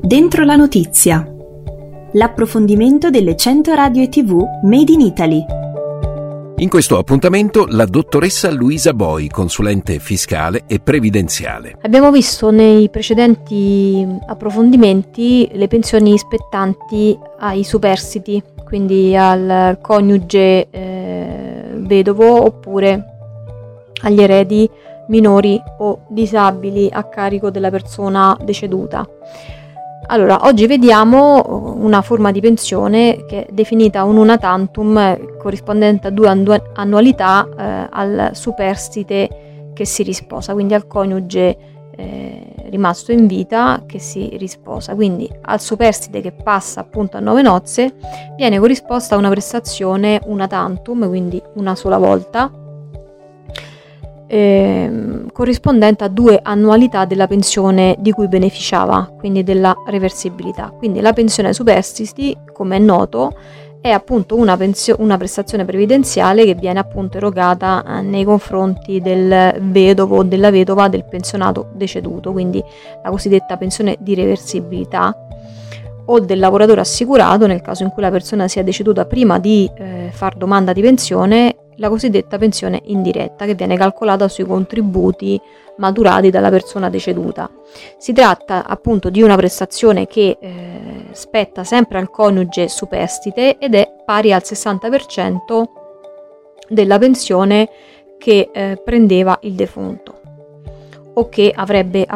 Dentro la notizia. L'approfondimento delle 100 radio e TV Made in Italy. In questo appuntamento la dottoressa Luisa Boi, consulente fiscale e previdenziale. Abbiamo visto nei precedenti approfondimenti le pensioni spettanti ai superstiti, quindi al coniuge vedovo oppure agli eredi minori o disabili a carico della persona deceduta. Allora, oggi vediamo una forma di pensione che è definita un una tantum, corrispondente a 2 annualità al superstite che si risposa, quindi al coniuge rimasto in vita che si risposa. Quindi al superstite che passa appunto a 9 nozze viene corrisposta una prestazione una tantum, quindi una sola volta, corrispondente a 2 annualità della pensione di cui beneficiava, quindi della reversibilità. Quindi la pensione superstiti, come è noto, è appunto una prestazione previdenziale che viene appunto erogata nei confronti del vedovo o della vedova del pensionato deceduto, quindi la cosiddetta pensione di reversibilità, o del lavoratore assicurato nel caso in cui la persona sia deceduta prima di far domanda di pensione, la cosiddetta pensione indiretta, che viene calcolata sui contributi maturati dalla persona deceduta. Si tratta appunto di una prestazione che spetta sempre al coniuge superstite ed è pari al 60% della pensione che prendeva il defunto o che avrebbe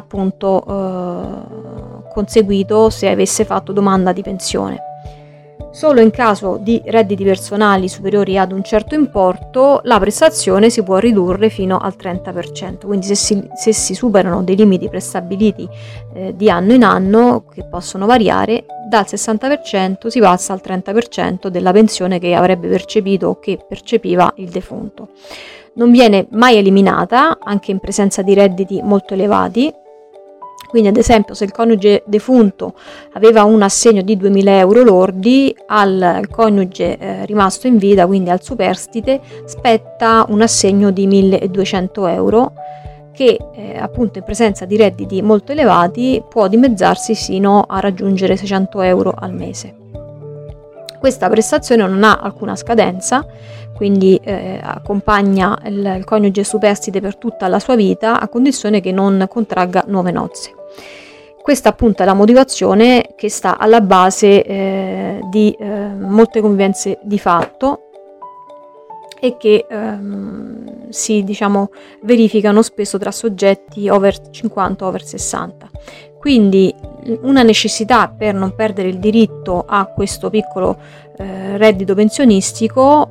appunto conseguito se avesse fatto domanda di pensione. Solo in caso di redditi personali superiori ad un certo importo la prestazione si può ridurre fino al 30%, quindi se si superano dei limiti prestabiliti di anno in anno, che possono variare, dal 60% si passa al 30% della pensione che avrebbe percepito o che percepiva il defunto. Non viene mai eliminata anche in presenza di redditi molto elevati. Quindi ad esempio se il coniuge defunto aveva un assegno di 2.000 euro lordi, al coniuge rimasto in vita, quindi al superstite, spetta un assegno di 1.200 euro che appunto in presenza di redditi molto elevati può dimezzarsi sino a raggiungere 600 euro al mese. Questa prestazione non ha alcuna scadenza, quindi accompagna il coniuge superstite per tutta la sua vita a condizione che non contragga nuove nozze. Questa appunto è la motivazione che sta alla base di molte convivenze di fatto e che si verificano spesso tra soggetti over 50 over 60. Quindi una necessità per non perdere il diritto a questo piccolo reddito pensionistico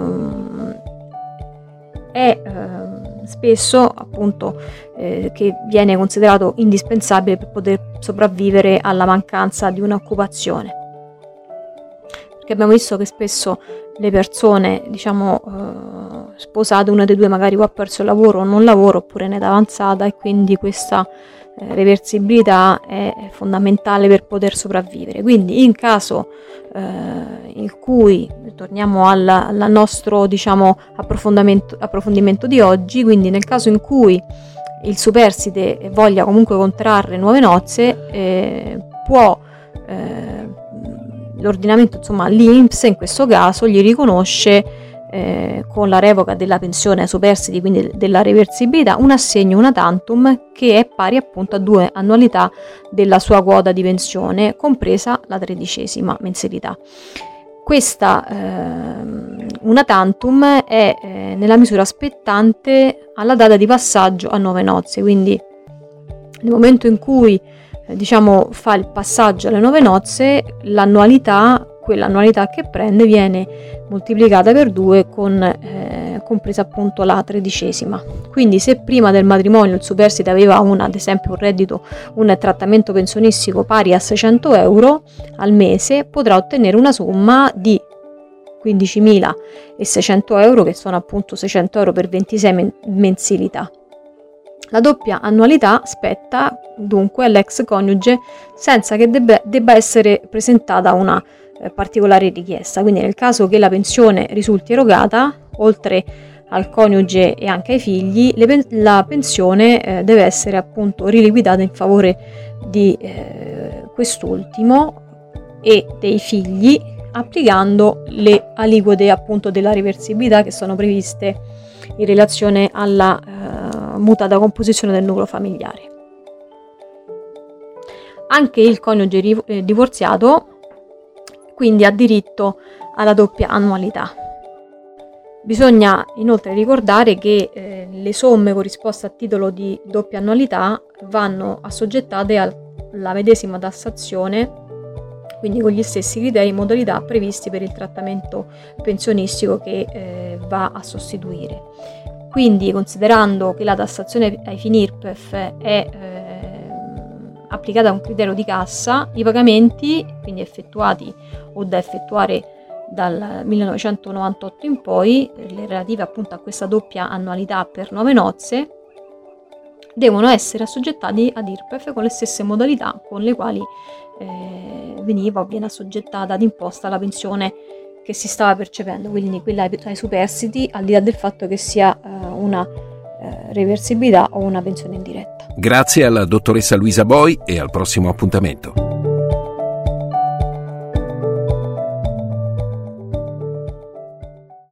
è spesso appunto che viene considerato indispensabile per poter sopravvivere alla mancanza di un'occupazione, perché abbiamo visto che spesso le persone sposate, una dei due magari ha perso il lavoro o non lavoro oppure in età avanzata, e quindi questa reversibilità è fondamentale per poter sopravvivere. Quindi in caso in cui, torniamo al nostro approfondimento di oggi, quindi nel caso in cui il superstite voglia comunque contrarre nuove nozze, può l'ordinamento, l'INPS in questo caso gli riconosce con la revoca della pensione superstiti, quindi della reversibilità, un assegno una tantum che è pari appunto a 2 annualità della sua quota di pensione, compresa la 13ª mensilità. Questa una tantum è nella misura spettante alla data di passaggio a 9 nozze, quindi nel momento in cui fa il passaggio alle 9 nozze, quell'annualità che prende viene moltiplicata per 2 compresa appunto la 13ª. Quindi se prima del matrimonio il superstite aveva ad esempio un reddito, un trattamento pensionistico pari a 600 euro al mese, potrà ottenere una somma di 15.600 euro, che sono appunto 600 euro per 26 mensilità. La doppia annualità spetta dunque all'ex coniuge senza che debba essere presentata una particolare richiesta. Quindi nel caso che la pensione risulti erogata, oltre al coniuge e anche ai figli, la pensione deve essere appunto riliquidata in favore di quest'ultimo e dei figli, applicando le aliquote appunto della reversibilità che sono previste in relazione alla mutata composizione del nucleo familiare. Anche il coniuge divorziato quindi ha diritto alla doppia annualità. Bisogna inoltre ricordare che le somme corrisposte a titolo di doppia annualità vanno assoggettate alla medesima tassazione, quindi con gli stessi criteri e modalità previsti per il trattamento pensionistico che va a sostituire. Quindi, considerando che la tassazione ai fini IRPEF è applicata a un criterio di cassa, i pagamenti quindi effettuati o da effettuare dal 1998 in poi, le relative appunto a questa doppia annualità per 9 nozze, devono essere assoggettati ad IRPEF con le stesse modalità con le quali veniva o viene assoggettata ad imposta la pensione che si stava percependo, quindi quella ai superstiti, al di là del fatto che sia una reversibilità o una pensione indiretta. Grazie alla dottoressa Luisa Boi e al prossimo appuntamento.